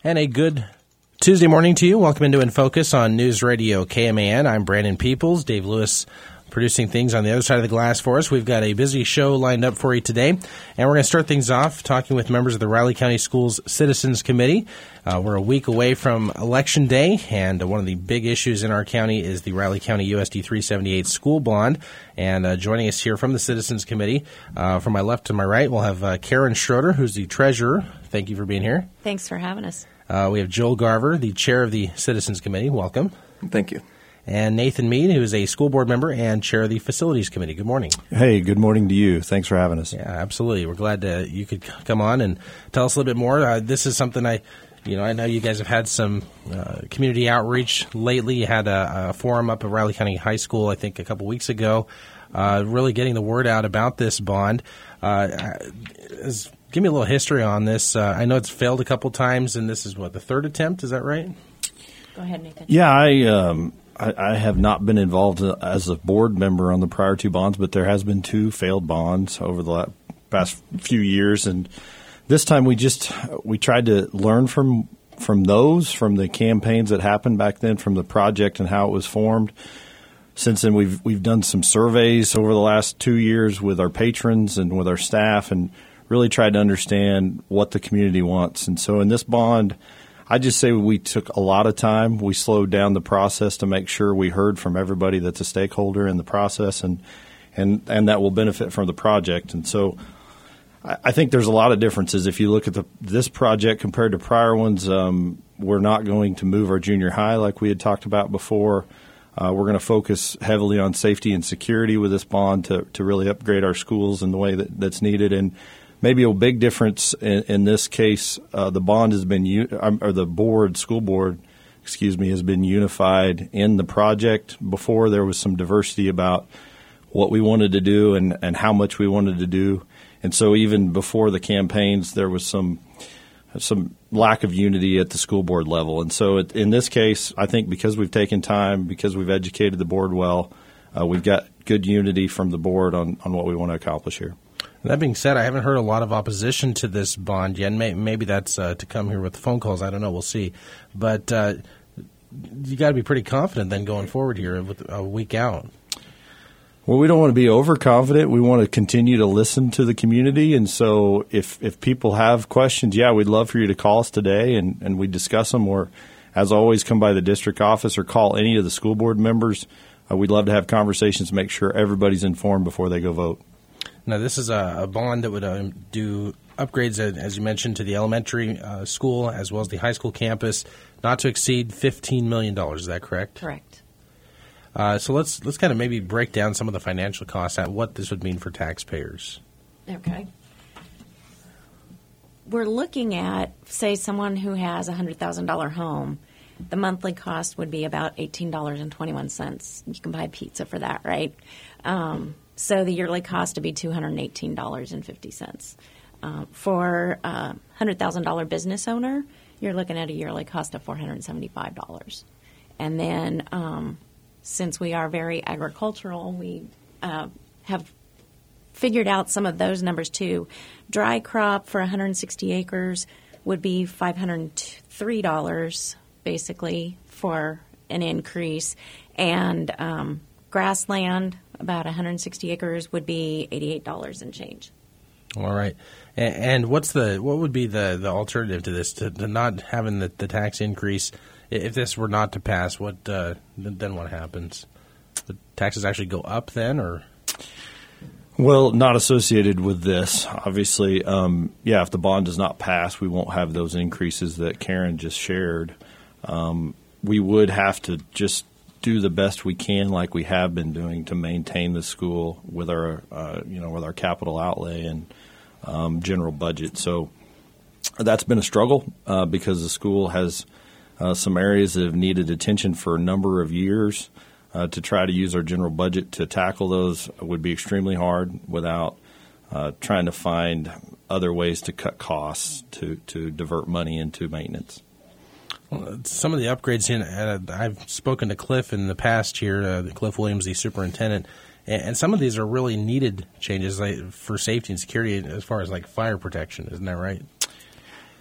And a good Tuesday morning to you. Welcome into In Focus on News Radio KMAN. I'm Brandon Peoples. Dave Lewis producing things on the other side of the glass for us. We've got a busy show lined up for you today. And we're going to start things off talking with members of the Riley County Schools Citizens Committee. We're a week away from Election Day, and one of the big issues in our county is the Riley County USD 378 school bond. And joining us here from the Citizens Committee, from my left to my right, we'll have Karen Schroeder, who's the treasurer. Thank you for being here. Thanks for having us. We have Joel Garver, the chair of the Citizens Committee. Welcome. Thank you. And Nathan Mead, who is a school board member and chair of the Facilities Committee. Good morning. Hey, good morning to you. Thanks for having us. Yeah, absolutely. We're glad you could come on and tell us a little bit more. This is something I know you guys have had some community outreach lately. You had a forum up at Riley County High School, I think, a couple weeks ago, really getting the word out about this bond. Give me a little history on this. I know it's failed a couple times, and this is, the third attempt? Is that right? Go ahead, Nathan. Yeah, I have not been involved as a board member on the prior two bonds, but there has been two failed bonds over the past few years. And this time we tried to learn from the campaigns that happened back then, from the project and how it was formed. Since then, we've done some surveys over the last 2 years with our patrons and with our staff, and really tried to understand what the community wants. And so in this bond, I just say we took a lot of time. We slowed down the process to make sure we heard from everybody that's a stakeholder in the process and that will benefit from the project. And so I think there's a lot of differences. If you look at this project compared to prior ones, we're not going to move our junior high like we had talked about before. We're going to focus heavily on safety and security with this bond to really upgrade our schools in the way that's needed. And maybe a big difference in this case, the bond has been, school board, has been unified in the project. Before, there was some diversity about what we wanted to do and how much we wanted to do. And so even before the campaigns, there was some lack of unity at the school board level. And so in this case, I think because we've taken time, because we've educated the board well, we've got good unity from the board on what we want to accomplish here. That being said, I haven't heard a lot of opposition to this bond yet. Maybe that's to come here with the phone calls. I don't know. We'll see. But you got to be pretty confident then going forward here with a week out. Well, we don't want to be overconfident. We want to continue to listen to the community. And so if people have questions, we'd love for you to call us today and we discuss them. Or, as always, come by the district office or call any of the school board members. We'd love to have conversations, make sure everybody's informed before they go vote. Now, this is a bond that would do upgrades, as you mentioned, to the elementary school as well as the high school campus, not to exceed $15 million. Is that correct? Correct. So let's kind of maybe break down some of the financial costs at what this would mean for taxpayers. Okay. We're looking at, say, someone who has a $100,000 home. The monthly cost would be about $18.21. You can buy pizza for that, right? So the yearly cost would be $218.50. For a $100,000 business owner, you're looking at a yearly cost of $475. And then since we are very agricultural, we have figured out some of those numbers too. Dry crop for 160 acres would be $503 basically for an increase. And grassland, about 160 acres, would be $88 and change. All right. And what would be the alternative to this, to not having the tax increase? If this were not to pass, then what happens? The taxes actually go up then, or? Well, not associated with this. Obviously, if the bond does not pass, we won't have those increases that Karen just shared. We would have to just do the best we can, like we have been doing, to maintain the school with our, with our capital outlay and general budget. So that's been a struggle because the school has some areas that have needed attention for a number of years. To try to use our general budget to tackle those would be extremely hard without trying to find other ways to cut costs to divert money into maintenance. Well, some of the upgrades, I've spoken to Cliff in the past here, Cliff Williams, the superintendent, and some of these are really needed changes for safety and security as far as like fire protection. Isn't that right?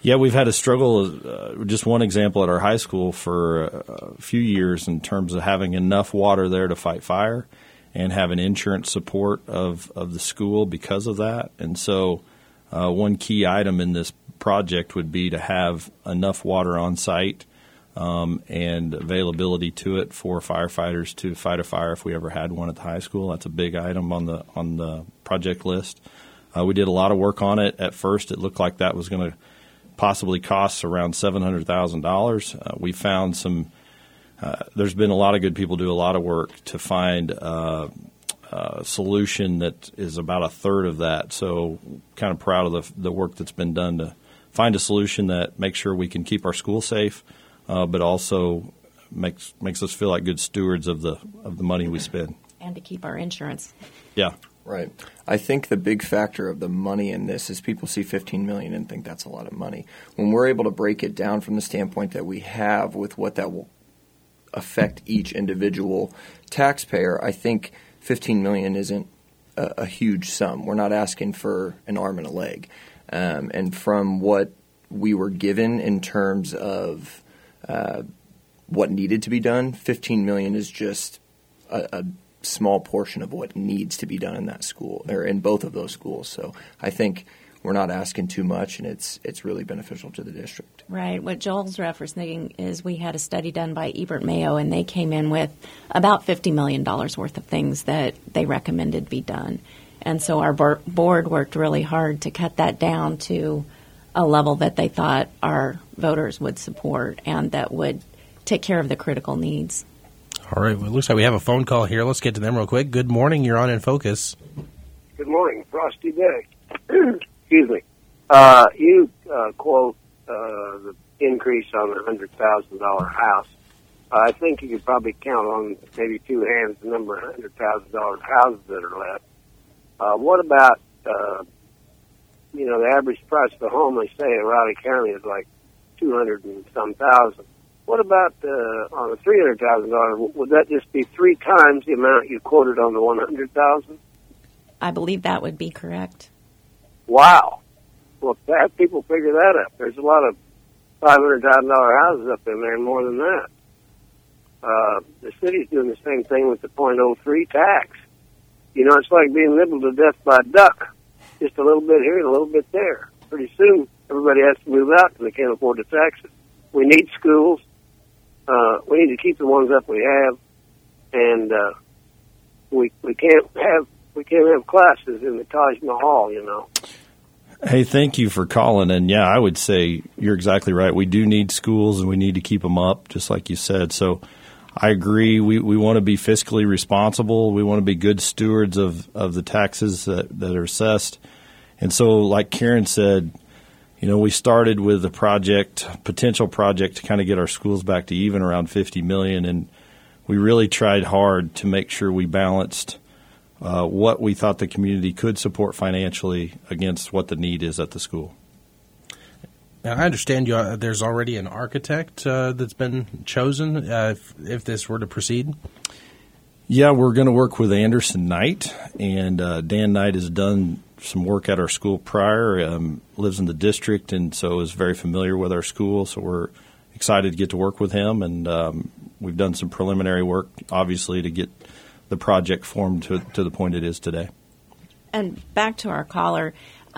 Yeah, we've had a struggle, just one example at our high school for a few years in terms of having enough water there to fight fire and having insurance support of the school because of that. And so one key item in this project would be to have enough water on site and availability to it for firefighters to fight a fire if we ever had one at the high school. That's a big item on the project list. We did a lot of work on it. At first, it looked like that was going to possibly cost around $700,000. We found some. There's been a lot of good people do a lot of work to find a solution that is about a third of that. So, kind of proud of the work that's been done to find a solution that makes sure we can keep our school safe, but also makes us feel like good stewards of the money we spend. And to keep our insurance. Yeah. Right. I think the big factor of the money in this is people see $15 million and think that's a lot of money. When we're able to break it down from the standpoint that we have with what that will affect each individual taxpayer, I think $15 million isn't a huge sum. We're not asking for an arm and a leg. And from what we were given in terms of what needed to be done, $15 million is just a small portion of what needs to be done in that school or in both of those schools. So I think we're not asking too much, and it's really beneficial to the district. Right. What Joel's referencing is we had a study done by Ebert Mayo, and they came in with about $50 million worth of things that they recommended be done. And so our board worked really hard to cut that down to a level that they thought our voters would support and that would take care of the critical needs. All right. Well, it looks like we have a phone call here. Let's get to them real quick. Good morning. You're on In Focus. Good morning. Frosty day. Excuse me. You quote the increase on the $100,000 house. I think you could probably count on maybe two hands the number of $100,000 houses that are left. What about, the average price of a home, they say in Riley County is like $200 and some thousand. What about on the $300,000? Would that just be 3 times the amount you quoted on the $100,000? I believe that would be correct. Wow. Well, have people figure that out. There's a lot of $500,000 houses up in there and more than that. The city's doing the same thing with the .03 tax. It's like being nibbled to death by a duck. Just a little bit here and a little bit there. Pretty soon, everybody has to move out because they can't afford the taxes. We need schools. We need to keep the ones up we have, and we can't have classes in the Taj Mahal. Hey, thank you for calling. And yeah, I would say you're exactly right. We do need schools, and we need to keep them up, just like you said. So I agree. We want to be fiscally responsible. We want to be good stewards of the taxes that are assessed. And so, like Karen said, we started with a potential project to kind of get our schools back to even around $50 million, and we really tried hard to make sure we balanced what we thought the community could support financially against what the need is at the school. Now, I understand there's already an architect that's been chosen if this were to proceed. Yeah, we're going to work with Anderson Knight, and Dan Knight has done some work at our school prior, lives in the district, and so is very familiar with our school. So we're excited to get to work with him, and we've done some preliminary work, obviously, to get the project formed to the point it is today. And back to our caller,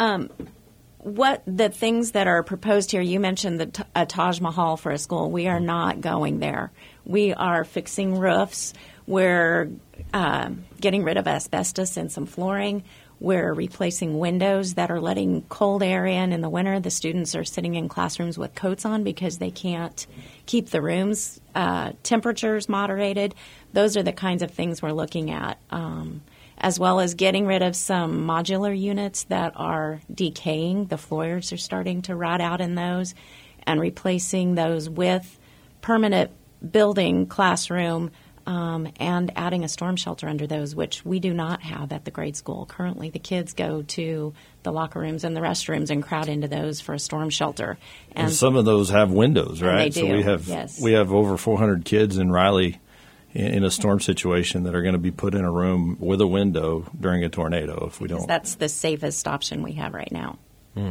what the things that are proposed here, you mentioned a Taj Mahal for a school. We are not going there. We are fixing roofs. We're getting rid of asbestos in some flooring. We're replacing windows that are letting cold air in the winter. The students are sitting in classrooms with coats on because they can't keep the rooms temperatures moderated. Those are the kinds of things we're looking at, as well as getting rid of some modular units that are decaying. The floors are starting to rot out in those, and replacing those with permanent building classroom and adding a storm shelter under those, which we do not have at the grade school. Currently, the kids go to the locker rooms and the restrooms and crowd into those for a storm shelter. And some of those have windows, right? They do. So we have over 400 kids in Riley in a storm situation that are going to be put in a room with a window during a tornado if we don't. That's the safest option we have right now.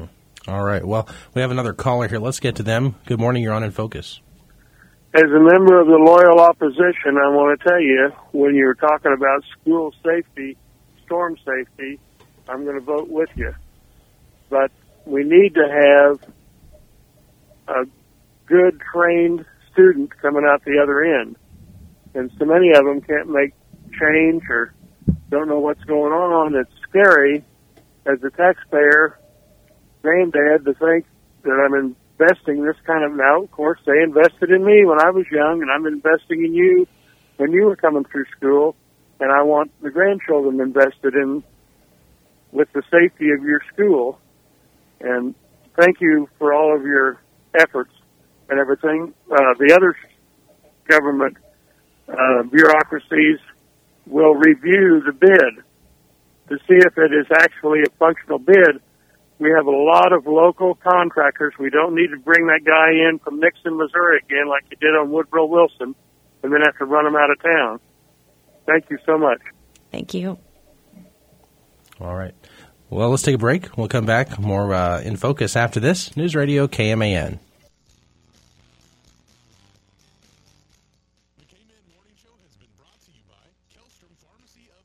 All right. Well, we have another caller here. Let's get to them. Good morning. You're on In Focus. As a member of the loyal opposition, I want to tell you, when you're talking about school safety, storm safety, I'm going to vote with you. But we need to have a good trained student coming out the other end. And so many of them can't make change or don't know what's going on. It's scary as a taxpayer, granddad, to think that I'm investing this kind of, now, of course, they invested in me when I was young, and I'm investing in you when you were coming through school, and I want the grandchildren invested in with the safety of your school. And thank you for all of your efforts and everything. The other government bureaucracies will review the bid to see if it is actually a functional bid. We have a lot of local contractors. We don't need to bring that guy in from Nixon, Missouri again like you did on Woodrow Wilson and then have to run him out of town. Thank you so much. Thank you. All right. Well, let's take a break. We'll come back. More In Focus after this. News Radio KMAN. The K-Man Morning Show has been brought to you by Kellstrom Pharmacy of